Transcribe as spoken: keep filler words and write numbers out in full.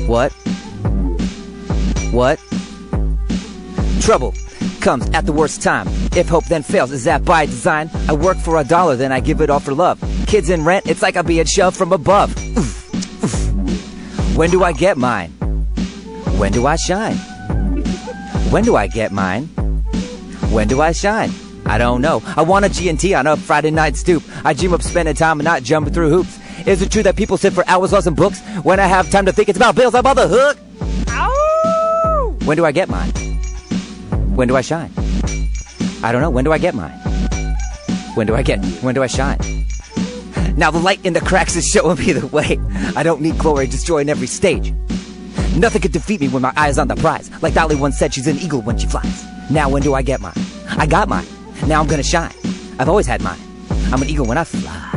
What? What? Trouble comes at the worst time. If hope then fails, is that by design? I work for a dollar, then I give it all for love. Kids in rent, it's like I'm being shoved from above. Oof, oof. When do I get mine? When do I shine? When do I get mine? When do I shine? I don't know. I want a G and T on a Friday night stoop. I dream of spending time and not jumping through hoops. Is it true that people sit for hours lost in books? When I have time to think, it's about bills, I'm on the hook. Ow! When do I get mine? When do I shine? I don't know. When do I get mine? When do I get? When do I shine? Now the light in the cracks is showing me the way. I don't need glory, just joy in every stage. Nothing could defeat me when my eye is on the prize. Like Dolly once said, she's an eagle when she flies. Now when do I get mine? I got mine. Now I'm gonna shine. I've always had mine. I'm an eagle when I fly.